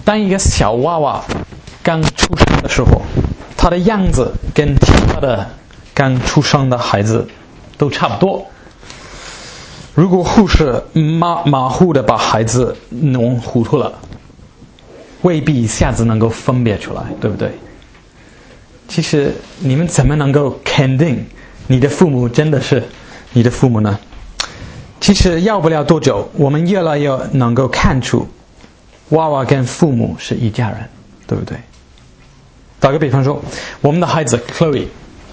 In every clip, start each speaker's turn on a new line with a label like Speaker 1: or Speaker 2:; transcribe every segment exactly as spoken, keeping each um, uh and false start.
Speaker 1: 当一个小娃娃刚出生的时候，他的样子跟其他的刚出生的孩子都差不多。如果护士马马虎的把孩子弄糊涂了，未必一下子能够分别出来，对不对？其实你们怎么能够肯定你的父母真的是你的父母呢？其实要不了多久，我们越来越能够看出娃娃跟父母是一家人，对不对？打个比方说，我们的孩子 Chloe，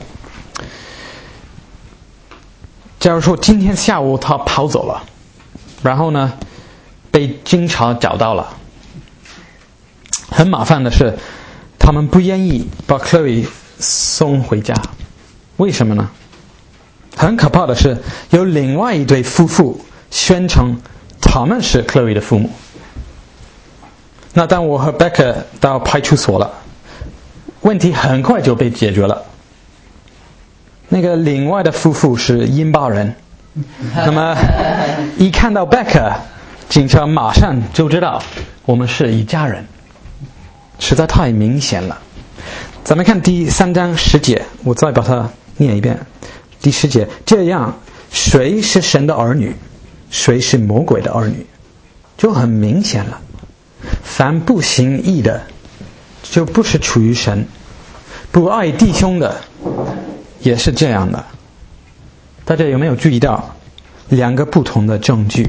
Speaker 1: 假如说今天下午他跑走了，然后呢被警察找到了，很麻烦的是他们不愿意把 Chloe 送回家。为什么呢？很可怕的是有另外一对夫妇宣称他们是 Chloe 的父母。那当我和 Becca 到派出所了，问题很快就被解决了。那个另外的夫妇是印巴人，那么一看到 Becca， 警察马上就知道我们是一家人，实在太明显了。咱们看第三章十节，我再把它念一遍。第十节，这样谁是神的儿女，谁是魔鬼的儿女，就很明显了。凡不行义的，就不是处于神；不爱弟兄的，也是这样的。大家有没有注意到两个不同的证据？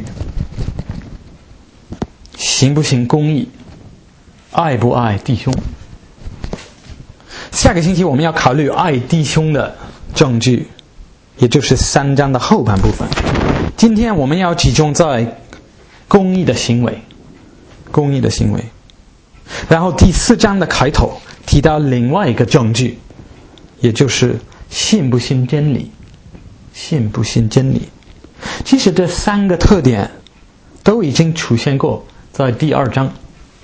Speaker 1: 行不行公义，爱不爱弟兄。下个星期我们要考虑爱弟兄的证据，也就是三章的后半部分。今天我们要集中在公义的行为，公义的行为。然后第四章的开头提到另外一个证据，也就是信不信真理，信不信真理。其实这三个特点都已经出现过在第二章。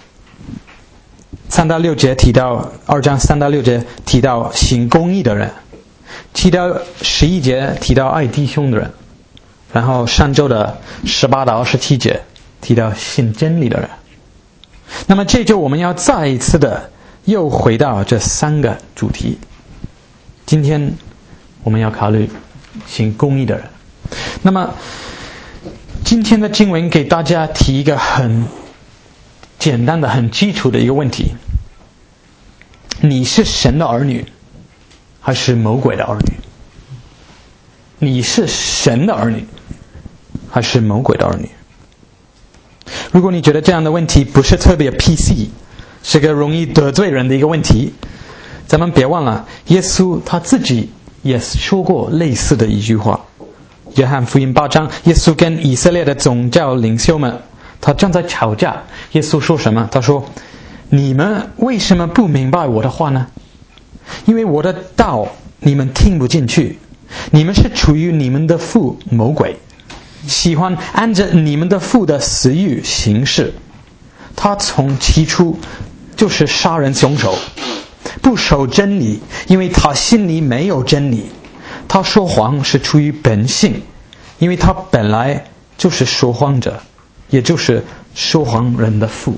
Speaker 1: 三到六节提到，二章三到六节提到行公义的人，提到十一节提到爱弟兄的人，然后上周的十八到二十七节提到信真理的人。那么这周我们要再一次的又回到这三个主题。今天我们要考虑行公义的人。那么今天的经文给大家提一个很简单的很基础的一个问题：你是神的儿女还是魔鬼的儿女？你是神的儿女还是魔鬼的儿女？如果你觉得这样的问题不是特别 P C， 是个容易得罪人的一个问题，咱们别忘了耶稣他自己也说过类似的一句话。约翰福音八章，耶稣跟以色列的宗教领袖们他正在吵架。耶稣说什么？他说，你们为什么不明白我的话呢？因为我的道你们听不进去，你们是处于你们的父魔鬼，喜欢按着你们的父的私欲行事。他从起初就是杀人凶手，不守真理，因为他心里没有真理。他说谎是出于本性，因为他本来就是说谎者，也就是说谎人的父。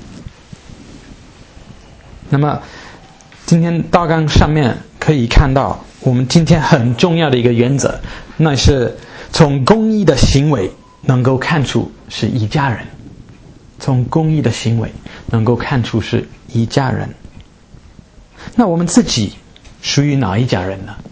Speaker 1: 那么今天大纲上面可以看到我们今天很重要的一个原则，那是从公义的行为能够看出是一家人。从公义的行为能够看出是一家人。那我们自己属于哪一家人呢？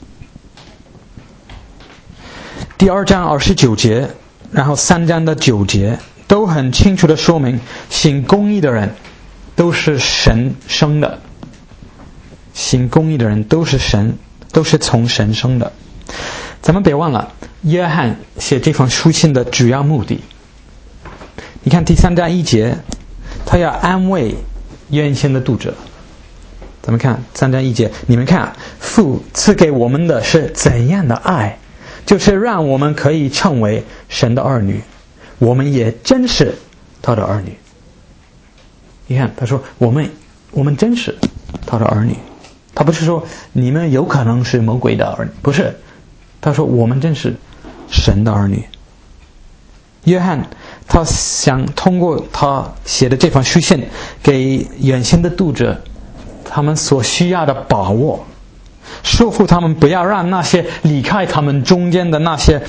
Speaker 1: 第二章二十九节，然后三章的九节都很清楚的说明，行公义的人都是神生的。行公义的人都是神，都是从神生的。咱们别忘了，约翰写这封书信的主要目的。你看第三章一节，他要安慰原先的读者。咱们看三章一节，你们看，父赐给我们的是怎样的爱，就是让我们可以成为神的儿女，我们也真是他的儿女。你看他说我们我们真是他的儿女，他不是说你们有可能是魔鬼的儿女，不是，他说我们真是神的儿女。约翰他想通过他写的这封书信给远行的读者他们所需要的把握，束缚他们不要让那些离开他们中间的那些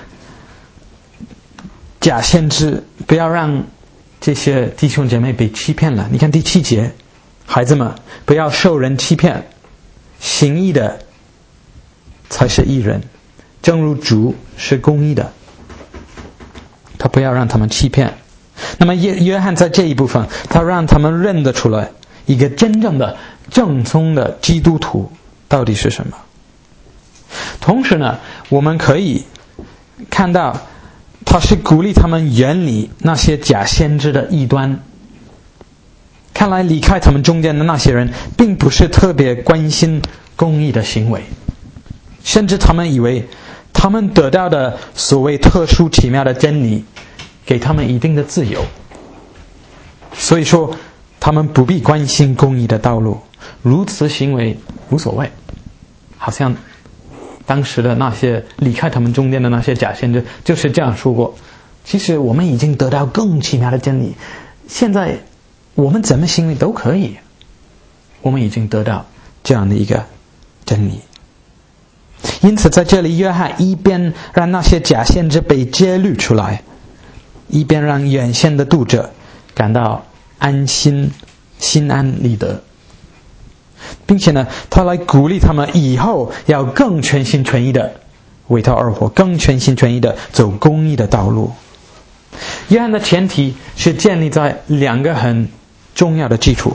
Speaker 1: 假先知，不要让这些弟兄姐妹被欺骗了。你看第七节，孩子们不要受人欺骗，行义的才是义人，正如主是公义的。他不要让他们欺骗。那么约约翰在这一部分，他让他们认得出来一个真正的正宗的基督徒到底是什么。同时呢，我们可以看到他是鼓励他们远离那些假先知的异端。看来离开他们中间的那些人并不是特别关心公义的行为，甚至他们以为他们得到的所谓特殊奇妙的真理给他们一定的自由，所以说他们不必关心公义的道路，如此行为无所谓。好像当时的那些离开他们中间的那些假先知就是这样说过，其实我们已经得到更奇妙的真理，现在我们怎么行为都可以，我们已经得到这样的一个真理。因此在这里约翰一边让那些假先知被揭露出来，一边让远线的读者感到安心，心安理得，并且呢，他来鼓励他们以后要更全心全意的为他而活，更全心全意的走公义的道路。约翰的前提是建立在两个很重要的基础，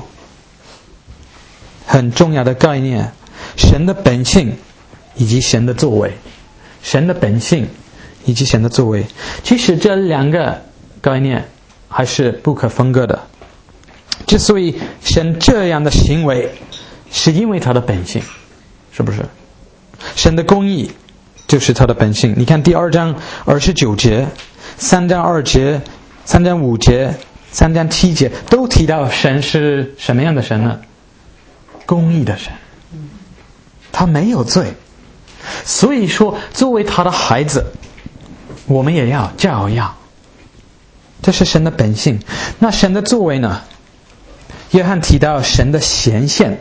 Speaker 1: 很重要的概念：神的本性以及神的作为。神的本性以及神的作为，其实这两个概念还是不可分割的。之所以神这样的行为，是因为他的本性，是不是？神的公义就是他的本性。你看第二章二十九节，三章二节，三章五节，三章七节都提到神是什么样的神呢？公义的神，他没有罪。所以说作为他的孩子，我们也要照样，这是神的本性。那神的作为呢？约翰提到神的显现，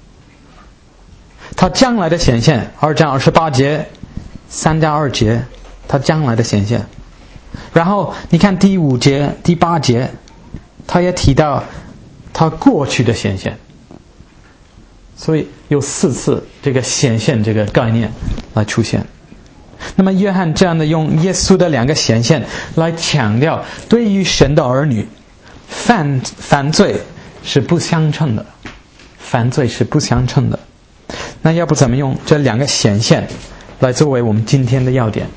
Speaker 1: 他将来的显现，二章二十八节，三章二节，他将来的显现。然后你看第五节第八节，他也提到他过去的显现。所以有四次这个显现这个概念来出现。那么约翰这样的用耶稣的两个显现来强调，对于神的儿女，犯犯罪是不相称的，犯罪是不相称的。那要不怎么用这两个显现来作为我们今天的要点？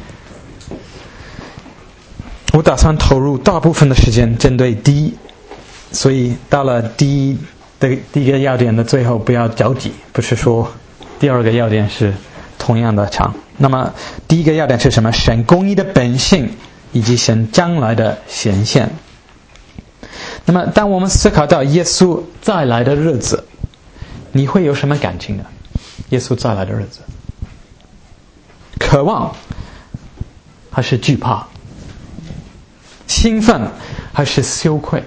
Speaker 1: 我打算投入大部分的时间针对第一，所以到了第一的第一个要点的最后不要着急，不是说第二个要点是同样的长。那么第一个要点是什么？神公义的本性以及神将来的显现。那么当我们思考到耶稣再来的日子，你会有什么感情呢？耶稣再来的日子，渴望还是惧怕？兴奋还是羞愧？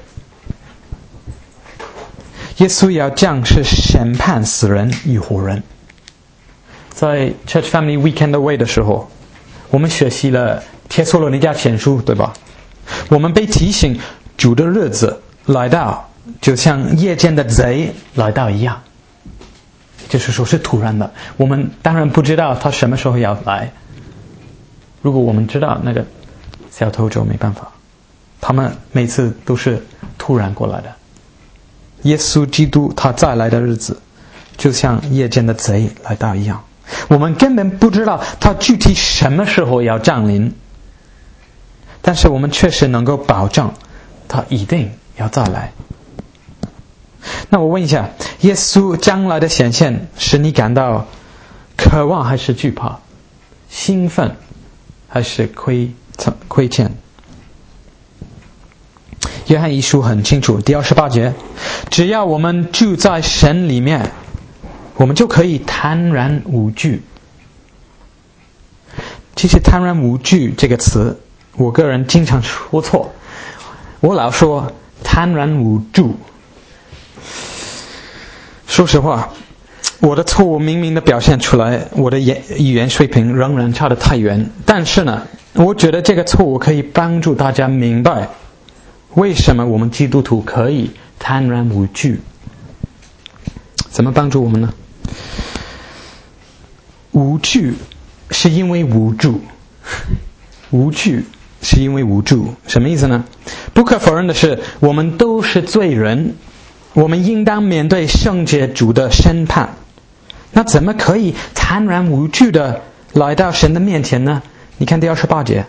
Speaker 1: 耶稣要降世审判死人与活人。在 Church Family Weekend Away 的时候，我们学习了帖撒罗尼迦前书，对吧？我们被提醒主的日子来到，就像夜间的贼来到一样，就是说是突然的。我们当然不知道他什么时候要来，如果我们知道，那个小偷就没办法，他们每次都是突然过来的。耶稣基督他再来的日子就像夜间的贼来到一样，我们根本不知道他具体什么时候要降临，但是我们确实能够保证他一定要再来。那我问一下，耶稣将来的显现使你感到渴望还是惧怕？兴奋还是亏亏欠？约翰一书很清楚，第二十八节，只要我们住在神里面，我们就可以坦然无惧。其实坦然无惧这个词我个人经常说错，我老说贪婪无助。说实话，我的错误明明的表现出来，我的语言水平仍然差得太远。但是呢，我觉得这个错误可以帮助大家明白，为什么我们基督徒可以贪婪无惧。怎么帮助我们呢？无惧是因为无助，无惧是因为无助，什么意思呢？不可否认的是，我们都是罪人，我们应当面对圣洁主的审判。那怎么可以坦然无惧的来到神的面前呢？你看第二十八节，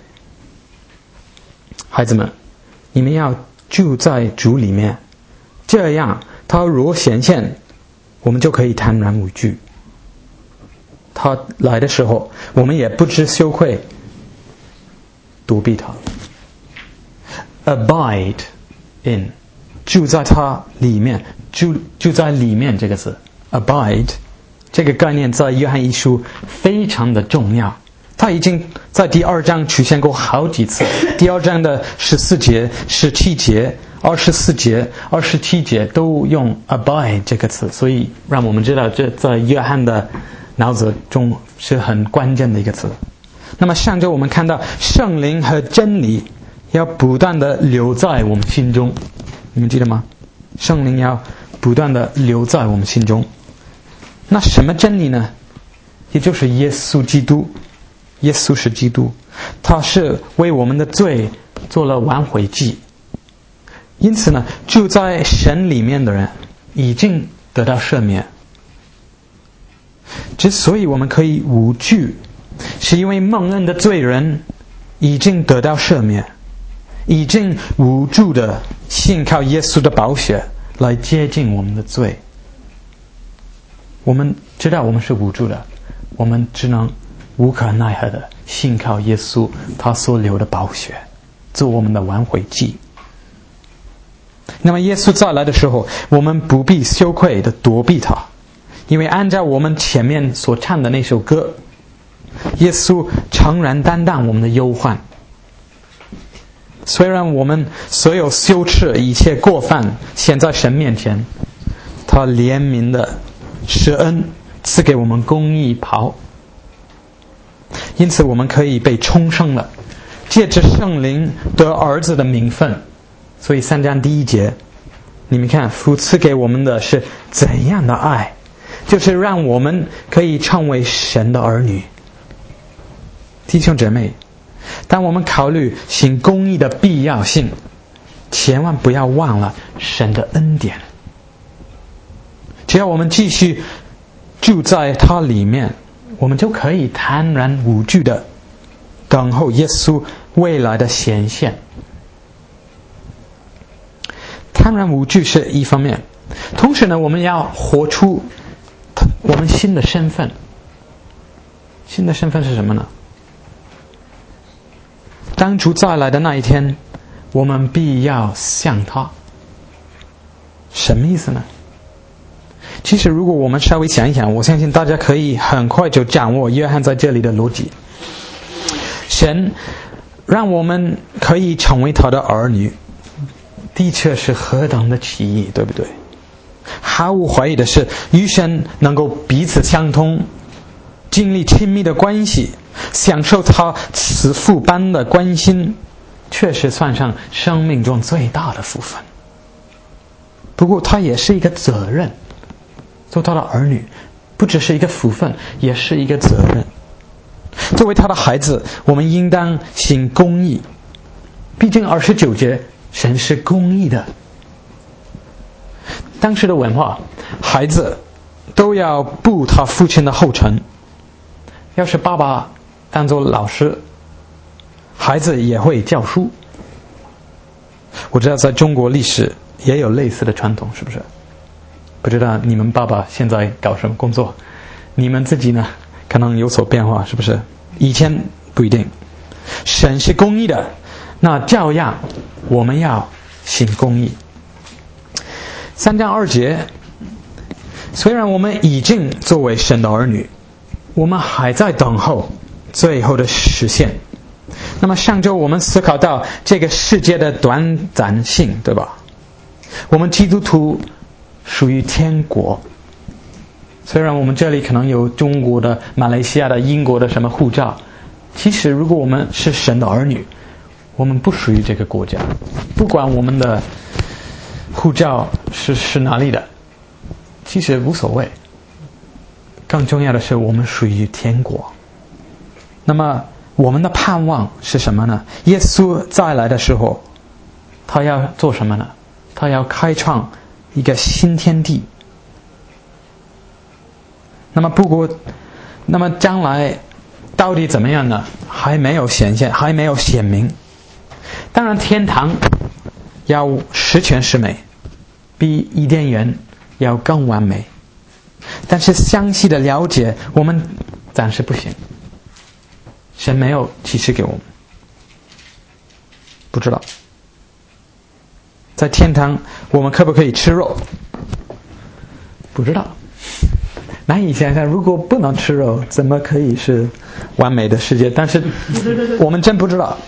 Speaker 1: 孩子们，你们要住在主里面，这样他若显现，我们就可以坦然无惧。他来的时候，我们也不知羞愧，躲避他。Abide in， 住在他里面，住住在里面这个字 ，abide 这个概念在约翰一书非常的重要。他已经在第二章出现过好几次，第二章的十四节、十七节、二十四节、二十七节都用 abide 这个词，所以让我们知道这在约翰的脑子中是很关键的一个词。那么上周我们看到圣灵和真理要不断的留在我们心中，你们记得吗？圣灵要不断的留在我们心中。那什么真理呢？也就是耶稣基督。耶稣是基督，他是为我们的罪做了挽回祭。因此呢，住在神里面的人已经得到赦免。之所以我们可以无惧，是因为蒙恩的罪人已经得到赦免，已经无助的信靠耶稣的宝血来接近我们的罪。我们知道我们是无助的，我们只能无可奈何的信靠耶稣他所流的宝血做我们的挽回祭。那么耶稣再来的时候，我们不必羞愧的躲避他，因为按照我们前面所唱的那首歌，耶稣诚然担当我们的忧患。虽然我们所有羞耻一切过犯显在神面前，他怜悯的施恩赐给我们公义袍，因此我们可以被重生了，借着圣灵得儿子的名分。所以三章第一节，你们看父赐给我们的是怎样的爱，就是让我们可以成为神的儿女。弟兄姐妹，当我们考虑行公义的必要性，千万不要忘了神的恩典。只要我们继续住在他里面，我们就可以坦然无惧的等候耶稣未来的显现。坦然无惧是一方面，同时呢，我们要活出我们新的身份。新的身份是什么呢？当主再来的那一天，我们必要像他。什么意思呢？其实如果我们稍微想一想，我相信大家可以很快就掌握约翰在这里的逻辑。神让我们可以成为他的儿女，的确是何等的奇异，对不对？毫无怀疑的是，与神能够彼此相通，经历亲密的关系，享受他慈父般的关心，确实算上生命中最大的福分。不过它也是一个责任，做他的儿女不只是一个福分，也是一个责任。作为他的孩子，我们应当行公义。毕竟二十九节，神是公义的。当时的文化，孩子都要步他父亲的后尘。要是爸爸当作老师，孩子也会教书。我知道在中国历史也有类似的传统，是不是？不知道你们爸爸现在搞什么工作，你们自己呢可能有所变化，是不是？以前不一定。神是公义的，那照样我们要行公义。三章二节，虽然我们已经作为神的儿女，我们还在等候最后的实现。 那么上周我们思考到这个世界的短暂性，对吧？我们基督徒属于天国，虽然我们这里可能有中国的、马来西亚的、英国的什么护照，其实如果我们是神的儿女，我们不属于这个国家，不管我们的护照是是哪里的，其实无所谓。更重要的是我们属于天国。那么我们的盼望是什么呢？耶稣再来的时候，他要做什么呢？他要开创一个新天地。那么不过，那么将来到底怎么样呢？还没有显现，还没有显明。当然天堂要十全十美，比伊甸园要更完美，但是详细的了解我们暂时不行，神没有启示给我们，不知道在天堂我们可不可以吃肉，不知道。难以想象，如果不能吃肉，怎么可以是完美的世界？但是我们真不知道。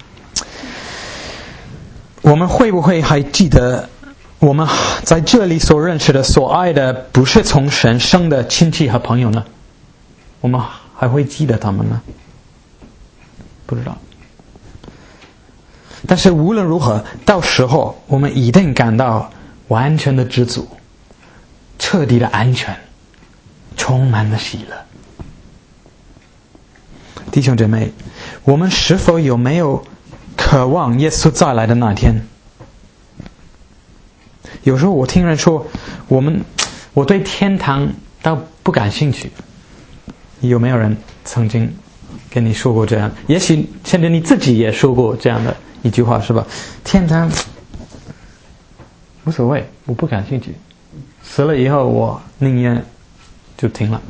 Speaker 1: 我们会不会还记得我们在这里所认识的、所爱的，不是从神生的亲戚和朋友呢？我们还会记得他们吗？不知道。但是无论如何，到时候我们一定感到完全的知足，彻底的安全，充满了喜乐。弟兄姐妹，我们是否有没有渴望耶稣再来的那天？有时候我听人说，我们我对天堂倒不感兴趣。有没有人曾经跟你说过这样？也许甚至你自己也说过这样的一句话，是吧？天堂无所谓，我不感兴趣。死了以后，我宁愿就停了。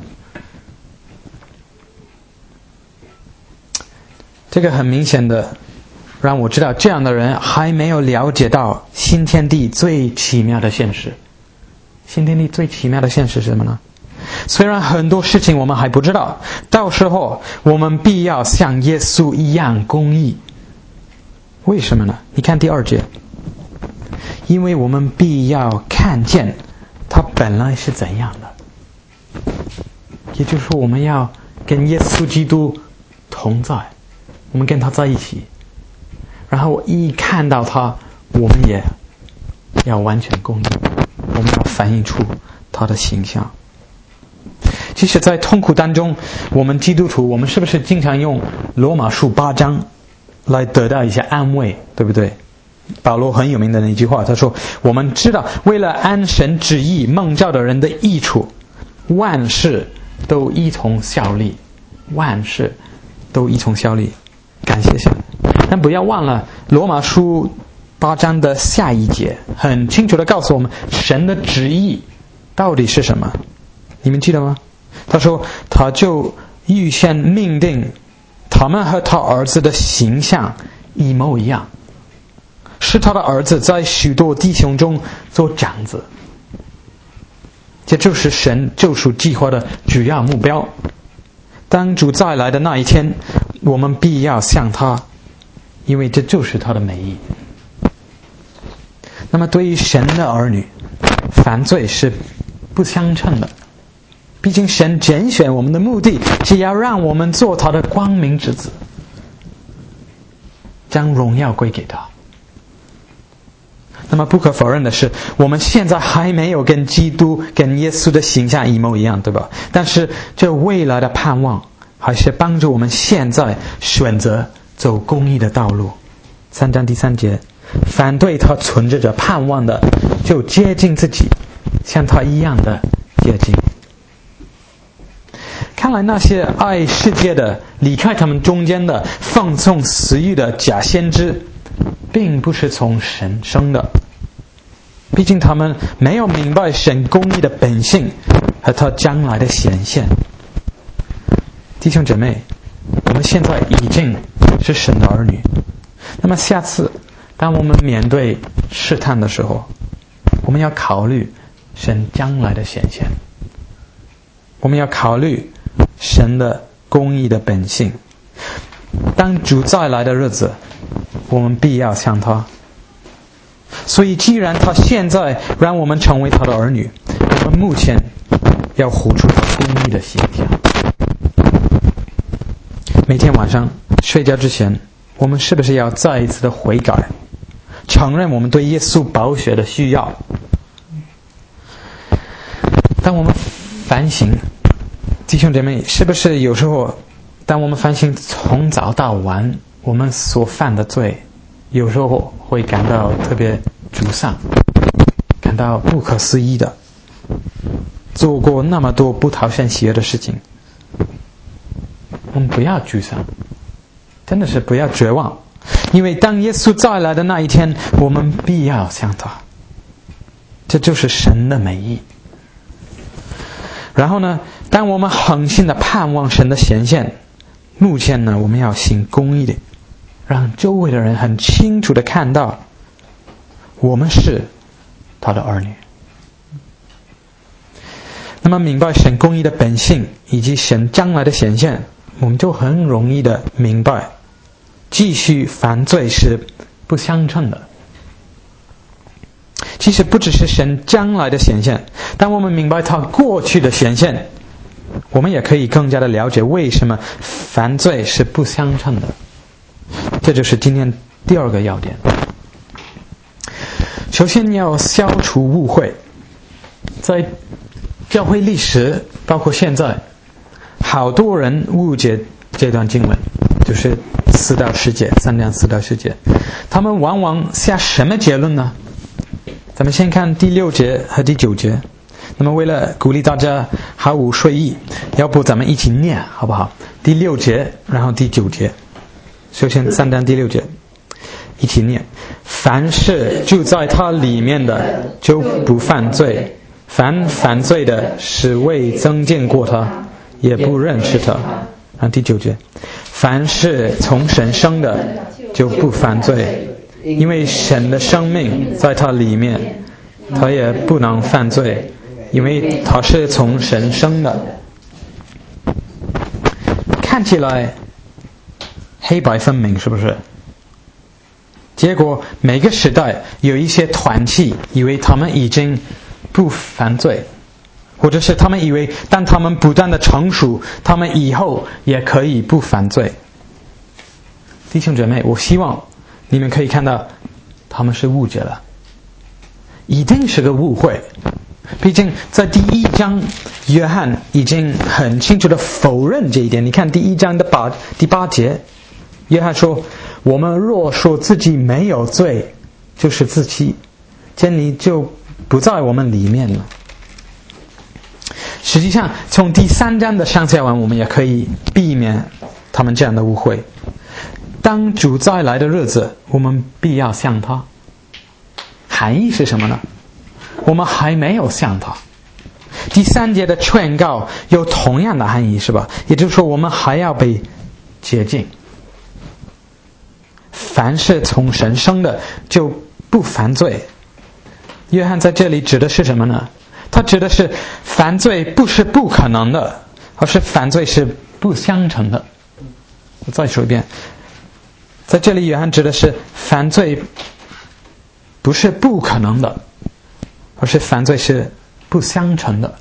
Speaker 1: 这个很明显的让我知道，这样的人还没有了解到新天地最奇妙的现实。新天地最奇妙的现实是什么呢？虽然很多事情我们还不知道，到时候我们必要像耶稣一样公义。为什么呢？你看第二节，因为我们必要看见他本来是怎样的，也就是说我们要跟耶稣基督同在，我们跟他在一起，然后一看到他，我们也要完全公义，我们要反映出他的形象。其实在痛苦当中，我们基督徒，我们是不是经常用罗马书八章来得到一些安慰，对不对？保罗很有名的那句话，他说，我们知道为了按神旨意蒙召的人的益处，万事都依从效力，万事都依从效力。感谢神。但不要忘了罗马书八章的下一节很清楚地告诉我们神的旨意到底是什么，你们记得吗？他说他就预先命定他们和他儿子的形象一模一样，是他的儿子在许多弟兄中做长子，这就是神救赎计划的主要目标。当主再来的那一天，我们必要向他，因为这就是他的美意。那么对于神的儿女，犯罪是不相称的，毕竟神拣选我们的目的是要让我们做他的光明之子，将荣耀归给他。那么不可否认的是，我们现在还没有跟基督跟耶稣的形象一模一样，对吧？但是这未来的盼望还是帮助我们现在选择走公义的道路。三章第三节，反对他存着着盼望的，就接近自己，像他一样的接近。看来那些爱世界的、离开他们中间的、放纵私欲的假先知，并不是从神生的，毕竟他们没有明白神公义的本性和他将来的显现。弟兄姐妹，我们现在已经是神的儿女，那么下次当我们面对试探的时候，我们要考虑神将来的显现，我们要考虑神的公义的本性。 当主再来的日子，我们必要像他。所以既然他现在让我们成为他的儿女，我们目前要活出他公义的形象。每天晚上睡觉之前，我们是不是要再一次的悔改，承认我们对耶稣宝血的需要？当我们反省，弟兄姐妹，是不是有时候当我们反省从早到晚我们所犯的罪，有时候会感到特别沮丧，感到不可思议的，做过那么多不讨神喜悦的事情。我们不要沮丧，真的是不要绝望，因为当耶稣再来的那一天，我们必要像他。这就是神的美意。然后呢，当我们恒心的盼望神的显现，目前呢，我们要行公义的，让周围的人很清楚的看到我们是他的儿女。那么明白神公义的本性以及神将来的显现，我们就很容易的明白继续犯罪是不相称的。其实不只是神将来的显现，当我们明白他过去的显现，我们也可以更加的了解为什么犯罪是不相称的。这就是今天第二个要点。首先要消除误会。在教会历史包括现在，好多人误解这段经文，就是四到十节，三章四到十节，他们往往下什么结论呢？咱们先看第六节和第九节。那么为了鼓励大家毫无睡意，要不咱们一起念好不好？第六节然后第九节。首先三章第六节一起念：凡是住在他里面的就不犯罪，凡犯罪的是未曾见过他，也不认识他。然后第九节：凡是从神生的就不犯罪，因为神的生命在他里面，他也不能犯罪，因为他是从神生的。看起来黑白分明，是不是？结果每个时代有一些团体以为他们已经不犯罪，或者是他们以为当他们不断的成熟，他们以后也可以不犯罪。弟兄姐妹，我希望你们可以看到他们是误解了，一定是个误会。毕竟在第一章约翰已经很清楚的否认这一点。你看第一章的八第八节，约翰说：我们若说自己没有罪，就是自欺，真理就不在我们里面了。实际上从第三章的上下文，我们也可以避免他们这样的误会。当主再来的日子，我们必要像他。含义是什么呢？我们还没有像他。第三节的劝告有同样的含义，是吧？也就是说我们还要被洁净。凡是从神生的就不犯罪。约翰在这里指的是什么呢？他指的是犯罪不是不可能的，而是犯罪是不相称的。我再说一遍，在这里约翰指的是犯罪不是不可能的，而是犯罪是不相称的。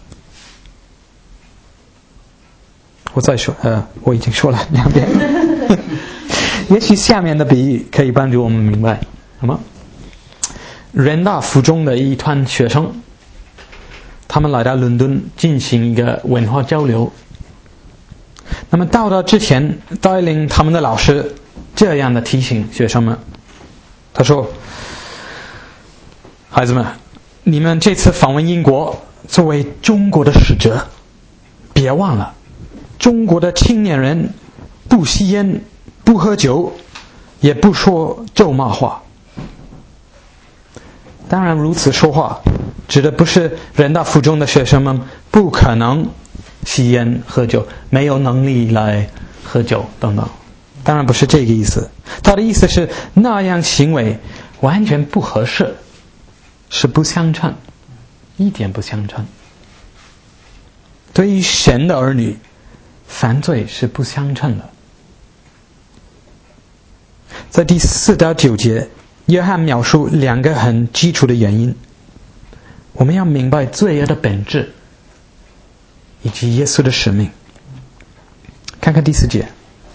Speaker 1: 我再说，呃，我已经说了两遍。也许下面的比喻可以帮助我们明白。好吗？人大附中的一团学生，他们来到伦敦进行一个文化交流。那么到达之前，带领他们的老师这样的提醒学生们，他说：孩子们，你们这次访问英国，作为中国的使者，别忘了中国的青年人不吸烟，不喝酒，也不说咒骂话。当然如此说话指的不是人大附中的学生们不可能吸烟喝酒，没有能力来喝酒等等，当然不是这个意思。他的意思是那样行为完全不合适，是不相称，一点不相称。对于神的儿女，犯罪是不相称的。 在第四到九节，约翰描述两个很基础的原因。我们要明白罪恶的本质，以及耶稣的使命。看看第四节，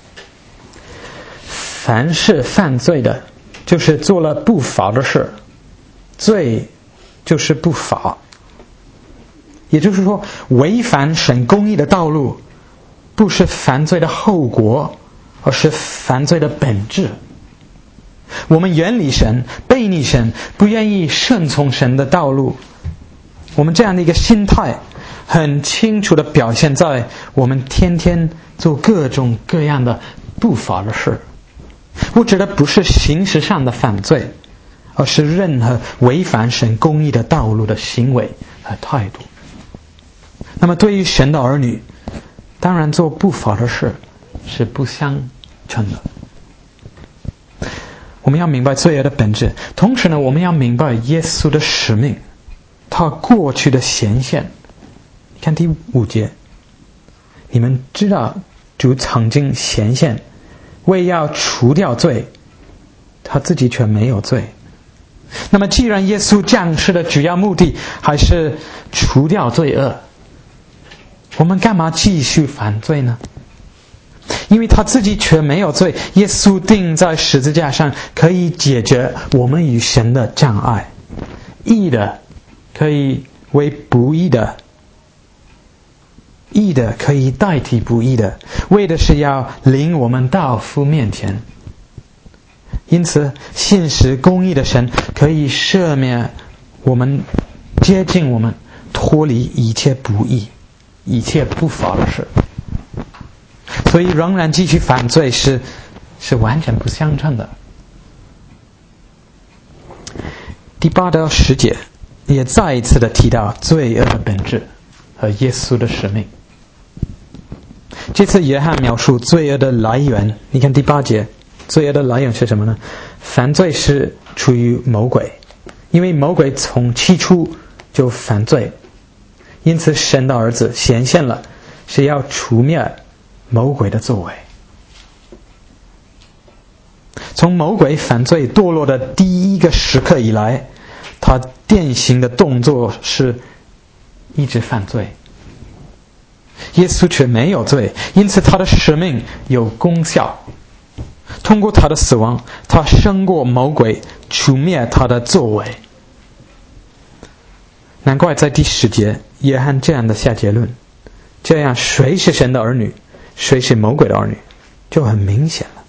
Speaker 1: 凡是犯罪的，就是做了不法的事，罪就是不法。也就是说，违反神公义的道路，不是犯罪的后果，而是犯罪的本质。我们远离神，背逆神，不愿意顺从神的道路，我们这样的一个心态很清楚地表现在我们天天做各种各样的不法的事。我指的不是形式上的犯罪，而是任何违反神公义的道路的行为和态度。那么对于神的儿女，当然做不法的事是不相称的。我们要明白罪恶的本质，同时呢，我们要明白耶稣的使命，他过去的显现。看第五节，你们知道主曾经显现，为要除掉罪，他自己却没有罪。那么既然耶稣降世的主要目的还是除掉罪恶，我们干嘛继续犯罪呢？因为他自己却没有罪，耶稣钉在十字架上可以解决我们与神的障碍，义的可以为不义的，义的可以代替不义的，为的是要领我们到父面前。因此信实公义的神可以赦免我们，接近我们，脱离一切不义，一切不法的事。所以仍然继续犯罪是是完全不相称的。第八到十节也再一次的提到罪恶的本质和耶稣的使命。这次约翰描述罪恶的来源，你看第八节，罪恶的来源是什么呢？犯罪是出于魔鬼，因为魔鬼从起初就犯罪，因此神的儿子显现了，是要除灭魔鬼的作为。从魔鬼犯罪堕落的第一个时刻以来，他典型的动作是一直犯罪。耶稣却没有罪，因此他的使命有功效。通过他的死亡，他胜过魔鬼，除灭他的作为。难怪在第十节约翰这样的下结论，这样谁是神的儿女，谁是魔鬼的儿女，就很明显了。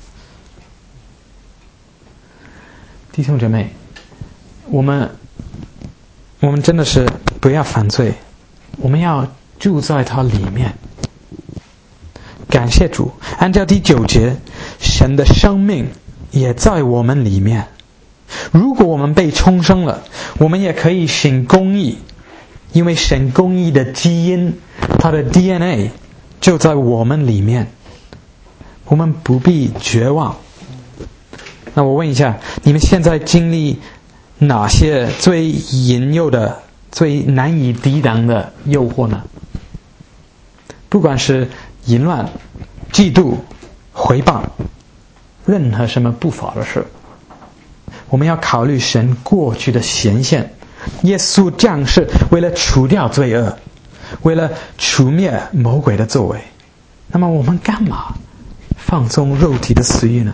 Speaker 1: 弟兄姐妹，我们我们真的是不要犯罪，我们要住在他里面。感谢主，按照第九节，神的生命也在我们里面。如果我们被重生了，我们也可以行公义，因为神公义的基因，他的 D N A 就在我们里面，我们不必绝望。那我问一下，你们现在经历哪些最引诱的、最难以抵挡的诱惑呢？不管是淫乱、嫉妒、毁谤，任何什么不法的事，我们要考虑神过去的显现。耶稣降世为了除掉罪恶，为了除灭魔鬼的作为，那么我们干嘛放纵肉体的私欲呢？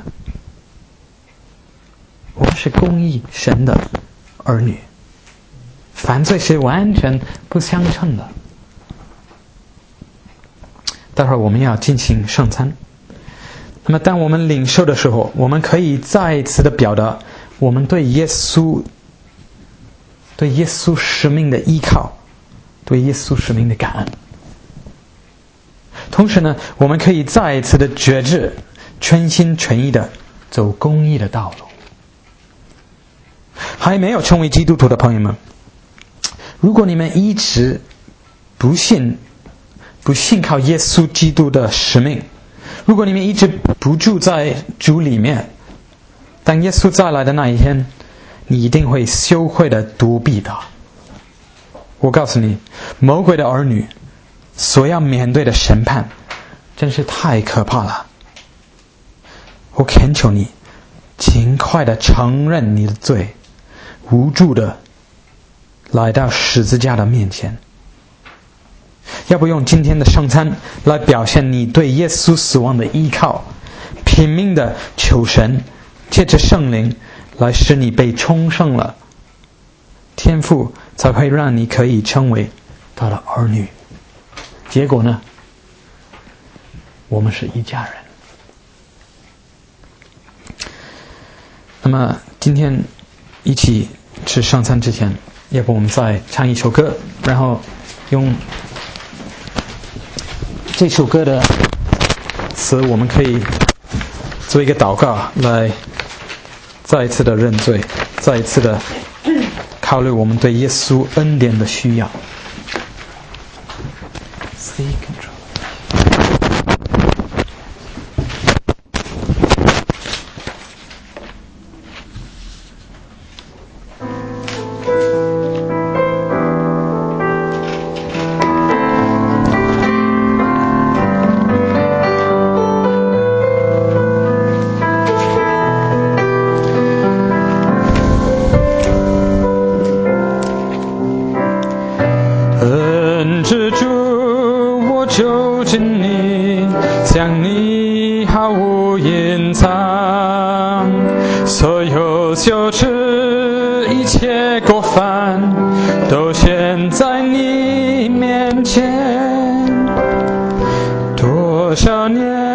Speaker 1: 我们是公义神的儿女，犯罪是完全不相称的。待会儿我们要进行圣餐，那么当我们领受的时候，我们可以再一次的表达我们对耶稣对耶稣使命的依靠，对耶稣使命的感恩。同时呢，我们可以再一次的觉知，全心全意的走公义的道路。还没有成为基督徒的朋友们，如果你们一直不信不信靠耶稣基督的使命，如果你们一直不住在主里面，当耶稣再来的那一天，你一定会羞愧的躲避他。我告诉你，魔鬼的儿女所要面对的审判真是太可怕了。我恳求你， 尽快的承认你的罪，无助的来到十字架的面前。要不用今天的圣餐来表现你对耶稣死亡的依靠，拼命的求神借着圣灵来使你被重生了，天父才会让你可以成为他的儿女。结果呢，我们是一家人。那么今天一起吃圣餐之前，要不我们再唱一首歌，然后用这首歌的词，我们可以做一个祷告，来再一次的认罪，再一次的考虑我们对耶稣恩典的需要。多少年